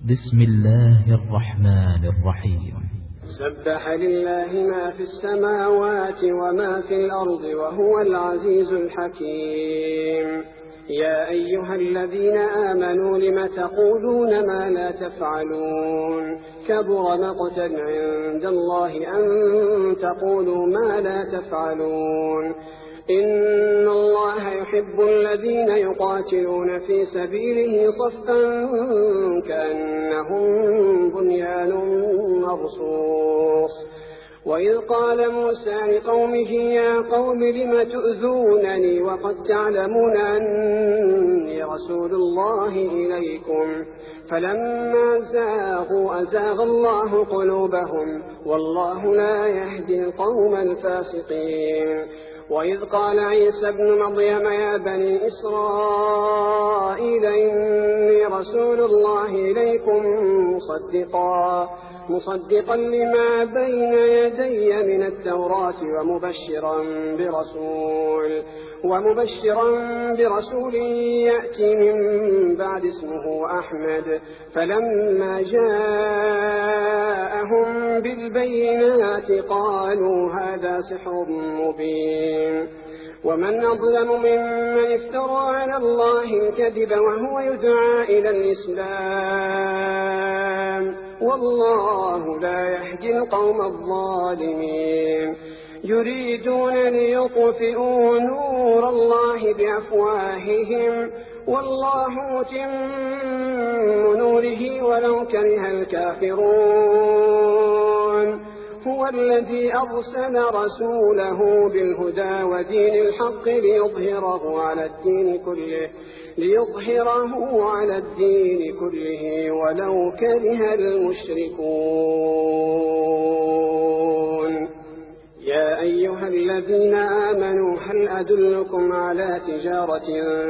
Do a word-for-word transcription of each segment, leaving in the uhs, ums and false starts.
بسم الله الرحمن الرحيم. سبح لله ما في السماوات وما في الأرض وهو العزيز الحكيم. يا أيها الذين آمنوا لم تقولون ما لا تفعلون كبر مقتا عند الله أن تقولوا ما لا تفعلون. إن الله يحب الذين يقاتلون في سبيله صفا كأنهم بنيان مرصوص. وإذ قال موسى لقومه يا قوم لم تؤذونني وقد تعلمون أني رسول الله إليكم فلما زاغوا أزاغ الله قلوبهم والله لا يهدي القوم الفاسقين. وإذ قال عيسى ابن مريم يا بني إسرائيل إني رسول الله إليكم مصدقا مصدقا لما بين يدي من التوراة ومبشرا برسول ومبشرا برسول يأتي من بعد اسمه أحمد. فلما جاءهم بالبينات قالوا هذا سحر مبين. ومن أظلم ممن افترى على الله الكذب وهو يدعى إلى الإسلام والله لا يهدي القوم الظالمين. يريدون ليطفئوا نور الله بأفواههم والله متم نوره ولو كره الكافرون. هو الذي أرسل رسوله بالهدى ودين الحق ليظهره على الدين كله ليظهره على الدين كله ولو كره المشركون. يا أيها الذين آمنوا هل أدلكم على تجارة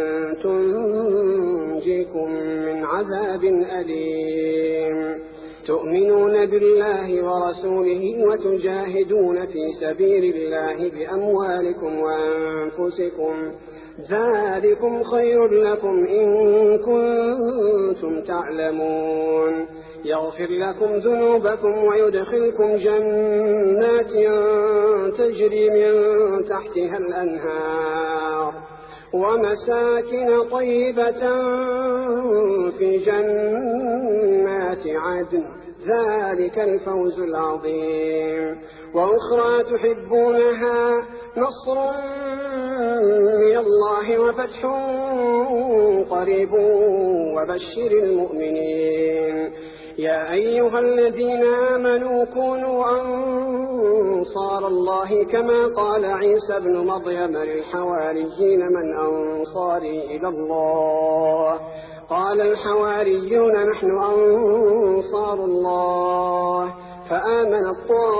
تنجيكم من عذاب أليم تؤمنون بالله ورسوله وتجاهدون في سبيل الله بأموالكم وأنفسكم ذلكم خير لكم إن كنتم تعلمون. يغفر لكم ذنوبكم ويدخلكم جنات تجري من تحتها الأنهار ومساكن طيبة في جنات عدن ذلك الفوز العظيم. وأخرى تحبونها نصر من الله وفتح قريب وبشر المؤمنين. يا أيها الذين آمنوا كونوا أنصار الله كما قال عيسى ابن مريم للحواريين من أنصاري إلى الله قال الحواريون نحن أنصار الله. فآمنت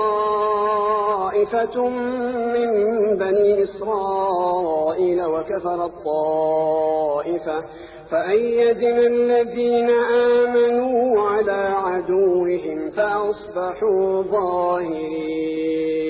طائفة من بني إسرائيل وكفرت طائفة فأيدنا الذين آمنوا على عدوهم فأصبحوا ظاهرين.